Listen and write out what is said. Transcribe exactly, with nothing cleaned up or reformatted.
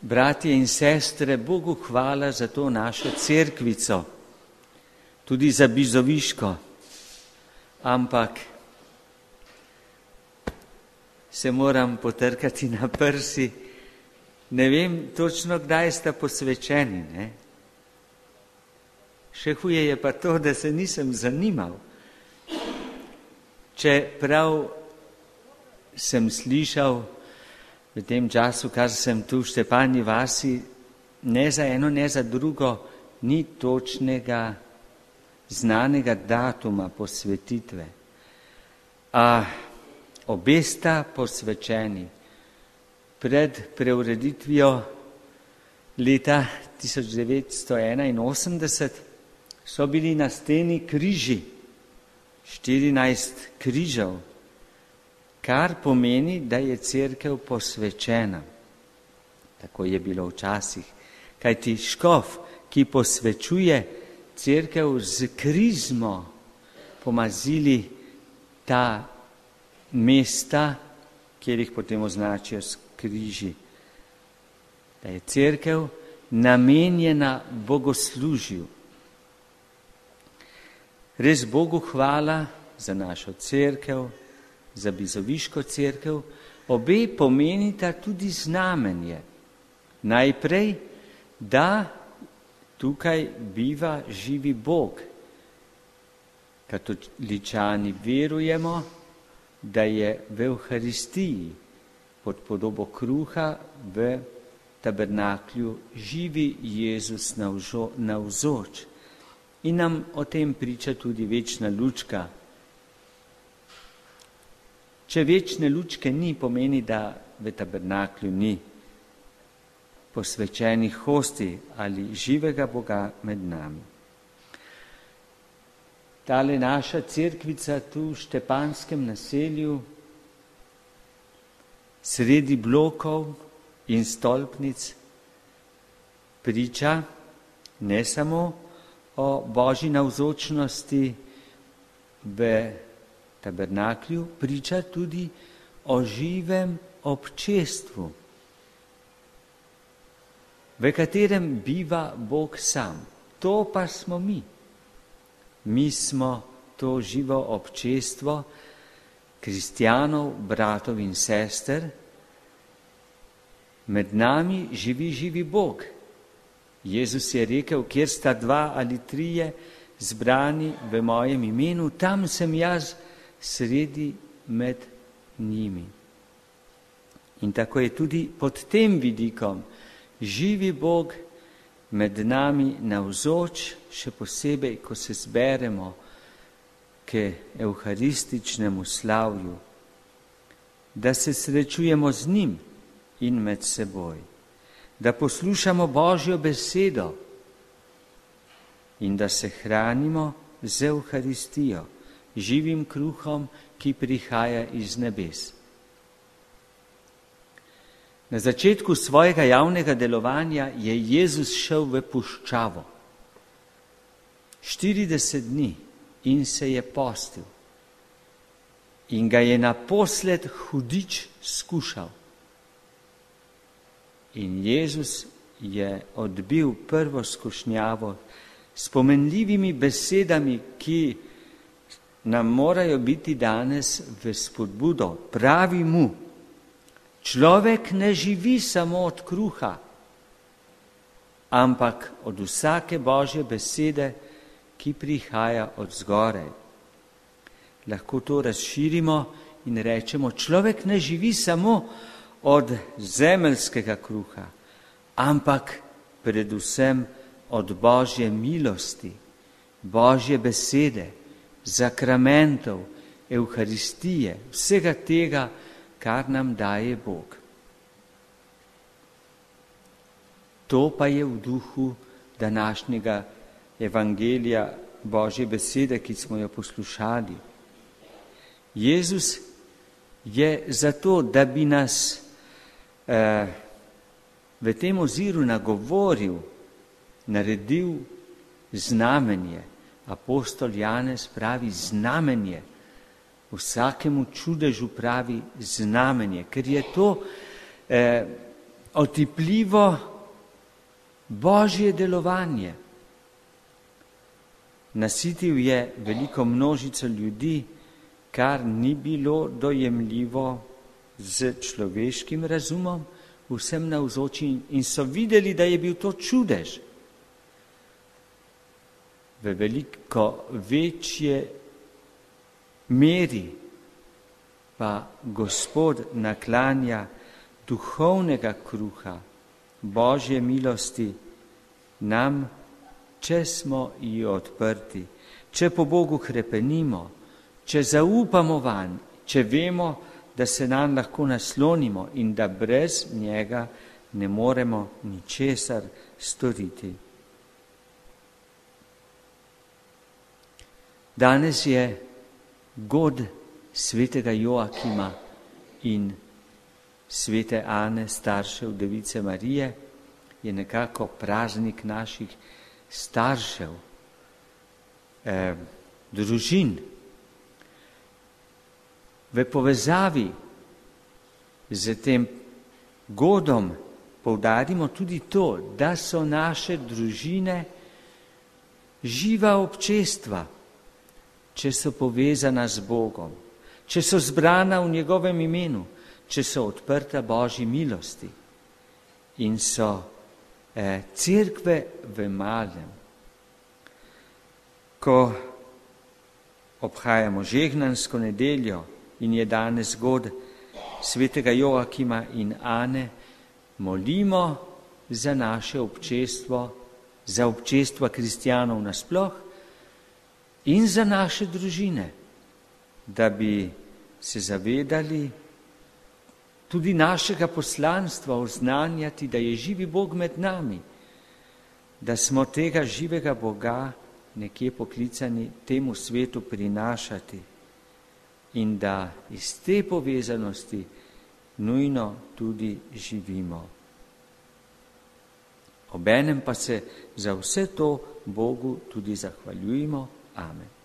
Bratje in sestre, Bogu hvala za to našo cerkvico, tudi za Bizoviško, ampak se moram potrkati na prsi, ne vem točno, kdaj sta posvečeni, ne? Še huje je pa to, da se nisem zanimal. Čeprav sem slišal v tem času, kar sem tu v Štepani vasi, ne za eno, ne za drugo, ni točnega, znanega datuma posvetitve. A obe sta posvečeni. Pred preureditvijo leta tisoč devetsto enainosemdeset so bili na steni križi, štirinajst križev, kar pomeni, da je cerkev posvečena. Tako je bilo včasih. Kajti škof, ki posvečuje cerkev z krizmo, pomazili ta mesta, kjer jih potem označijo s križi. Da je cerkev namenjena bogoslužju. Res Bogu hvala za našo cerkev, za Bizoviško cerkev, obe pomenita tudi znamenje. Najprej, da tukaj biva živi Bog. Katoličani verujemo, da je v Evharistiji pod podobo kruha v tabernaklju živi Jezus navzoč. In nam o tem priča tudi večna lučka. Če večne lučke ni, pomeni, da v tabernaklju ni posvečenih hostij ali živega Boga med nami. Tale naša cerkvica tu v Štepanskem naselju, sredi blokov in stolpnic, priča ne samo o Božji navzočnosti v tabernaklju, priča tudi o živem občestvu, v katerem biva Bog sam. To pa smo mi. Mi smo to živo občestvo kristjanov, bratov in sester. Med nami živi živi Bog. Jezus je rekel, kjer sta dva ali trije zbrani v mojem imenu, tam sem jaz sredi med njimi. In tako je tudi pod tem vidikom živi Bog med nami navzoč, še posebej, ko se zberemo k evharističnemu slavju, da se srečujemo z njim in med seboj, da poslušamo Božjo besedo in da se hranimo z Evharistijo, živim kruhom, ki prihaja iz nebes. Na začetku svojega javnega delovanja je Jezus šel v puščavo. štirideset dni in se je postil. In ga je naposled hudič skušal. In Jezus je odbil prvo skušnjavo s pomenljivimi besedami, ki nam morajo biti danes v spodbudo. Pravi mu, človek ne živi samo od kruha, ampak od vsake Božje besede, ki prihaja od zgoraj. Lahko to razširimo in rečemo, človek ne živi samo od zemeljskega kruha, ampak predvsem od Božje milosti, Božje besede, zakramentov, Evharistije, vsega tega, kar nam daje Bog. To pa je v duhu današnjega evangelija Božje besede, ki smo jo poslušali. Jezus je zato, da bi nas eh, v tem oziru nagovoril, naredil znamenje. Apostol Janez pravi znamenje. Vsakemu čudežu pravi znamenje, ker je to eh, otipljivo Božje delovanje. Nasitil je veliko množico ljudi, kar ni bilo dojemljivo z človeškim razumom, vsem navzočim, in so videli, da je bil to čudež. V veliko večje meri pa Gospod naklanja duhovnega kruha Božje milosti nam, če smo ji odprti, če po Bogu hrepenimo, če zaupamo vanj, če vemo, da se nam lahko naslonimo in da brez njega ne moremo ničesar storiti. Danes je god svetega Joakima in svete Ane, staršev Device Marije, je nekako praznik naših staršev, eh, družin. V povezavi z tem godom poudarimo tudi to, da so naše družine živa občestva, če so povezana z Bogom, če so zbrana v njegovem imenu, če so odprta Božji milosti in so eh, cerkve v malem. Ko obhajamo žegnansko nedeljo in je danes god svetega Joakima in Ane, molimo za naše občestvo, za občestva kristjanov nasploh in za naše družine, da bi se zavedali tudi našega poslanstva oznanjati, da je živi Bog med nami, da smo tega živega Boga nekje poklicani temu svetu prinašati in da iz te povezanosti nujno tudi živimo. Obenem pa se za vse to Bogu tudi zahvaljujemo. Amen.